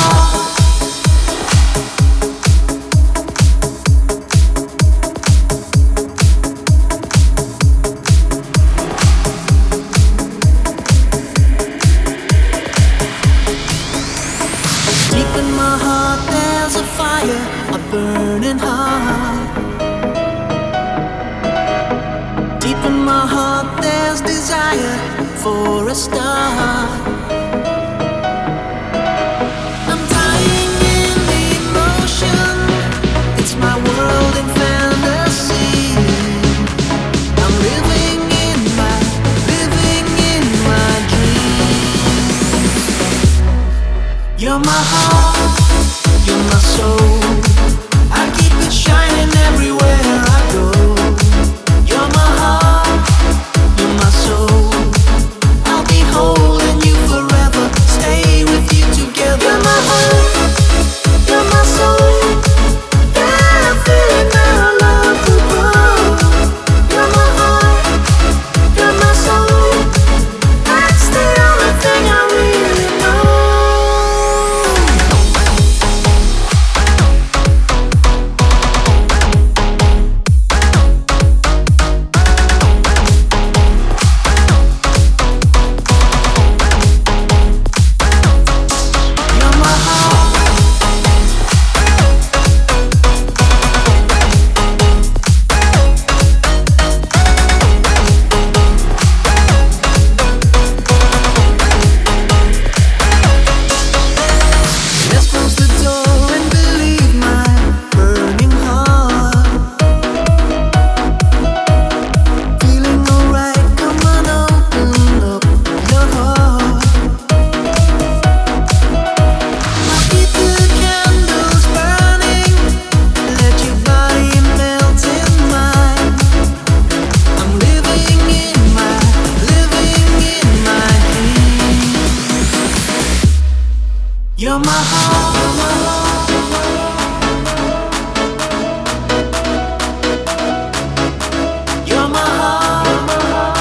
Deep in my heart there's a fire, a burning heart. Deep in my heart there's desire for a star. I'm dying in emotion, it's my world in fantasy. I'm living in my dreams. You're my heart, you're my soul. I keep it shining everywhere I go. You're my heart, you're my soul. I'll be holding you forever, stay with you together. You're my heart, you're my soul. Yeah, I'm feeling our love will grow. You're my heart, you're my soul. That's the only thing I really know. Let's close the door and believe my burning heart. Feeling alright, come on, open up your heart. I'll keep the candles burning, let your body melt in mine. I'm living in my dreams. You're my heart, you're my heart,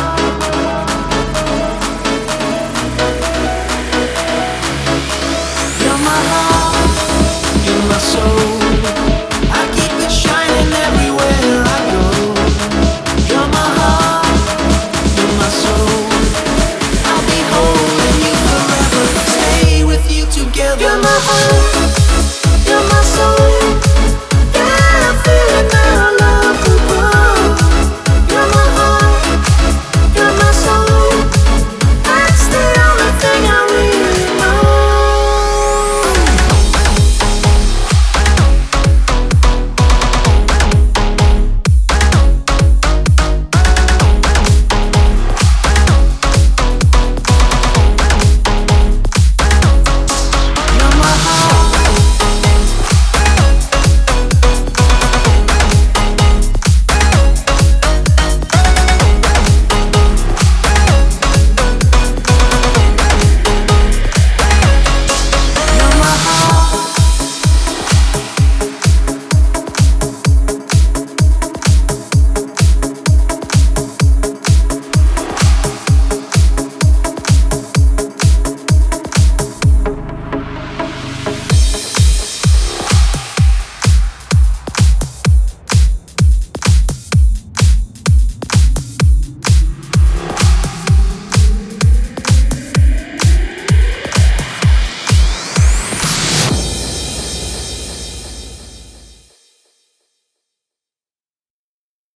you're my heart, you're my soul. I keep it shining everywhere I go. You're my heart, you're my soul. I'll be holding you forever, stay with you together. You're my heart.